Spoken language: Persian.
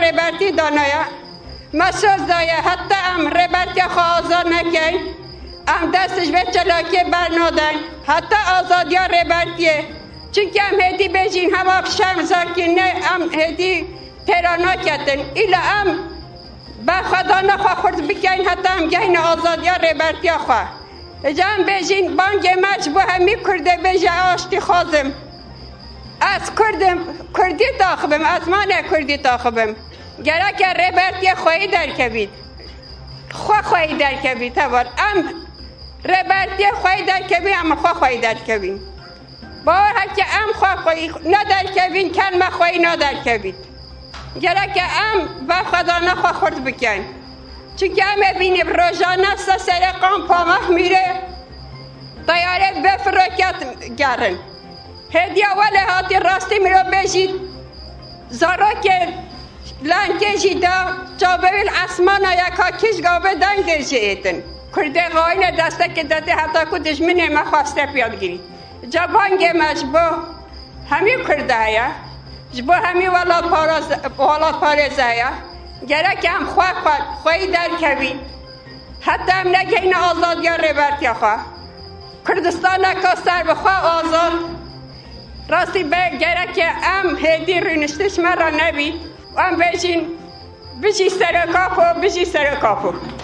ربرتی دانایا مسوز دایا حتی ام ربرتی خواه آزاد نکن ام دستش به چلاکی برنادن حتی آزادی ربرتیه چونکه ام هدی بجین هم شرم زاکی نه ام هدی ترانا کتن ایلا ام با خدا نخواه خورد بکن حتی ام گهین آزادی ربرتی خواه جام بجین بانگ مجبو همی کرده بجه آشتی خوازم از کردی تاخبم از من کردی تاخبم گره که ربرتی خواهی در کبید خواهی در کبید هوار ام ربرتی خواهی در کبید ام خواهی در کبید باور که ام خواهی ندر کبید کلمه خواهی ندر کبید گره که ام با خدا نخواه خورد بکن چونکه ام بینیم روزانه سرقان پامه میره طیاره بفرکت گرن هدی اول هاتی راستی میرو بشید زارا که لنگجی دا چابویل اسمان یکا کش گاوه دنگجی ایتن کرده غاین دسته که داده حتی که دشمنه ما خواسته پیاد گیری جا بانگ مجبو همی کرده هیا جبو همی ولاد پارزه هیا گره که هم خواهی در کبی حتی هم نگه این آزادی ربرتی خواه کردستان که سر بخواه آزاد راستی گره که ام هدی رونشتش مرا نبید و ام بشی سر کافو